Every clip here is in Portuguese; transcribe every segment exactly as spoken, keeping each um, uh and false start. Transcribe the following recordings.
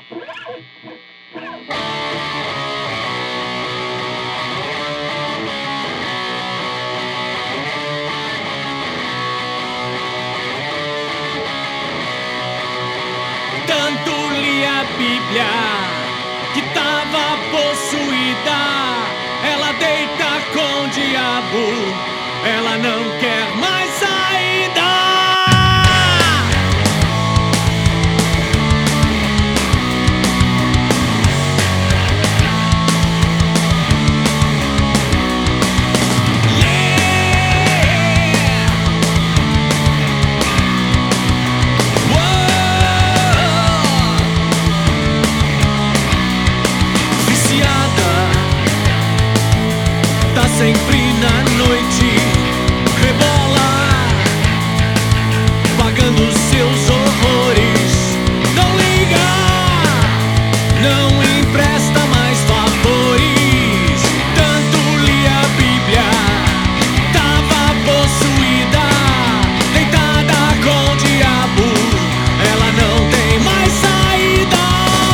Tanto li a Bíblia que tava possuída. Ela deita com o diabo, ela não quer mais saída. Sempre na noite rebola, pagando seus horrores. Não liga, não empresta mais favores. Tanto li a Bíblia, tava possuída, deitada com o diabo, ela não tem mais saída.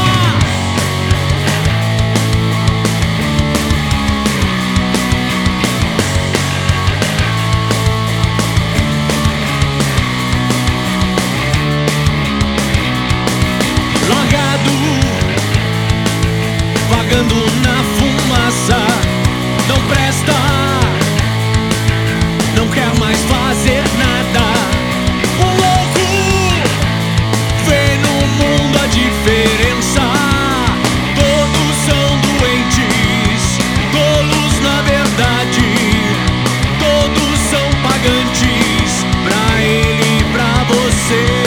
Vagando na fumaça, não presta, não quer mais fazer nada. Um louco vê no mundo a diferença. Todos são doentes, tolos na verdade. Todos são pagantes, pra ele e pra você.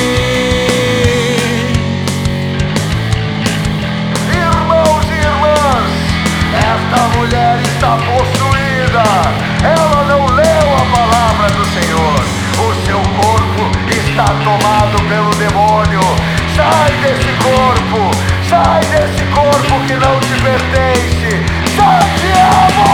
Esta mulher está possuída. Ela não leu a palavra do Senhor. O seu corpo está tomado pelo demônio. Sai desse corpo. Sai desse corpo que não te pertence. Sai, diabo!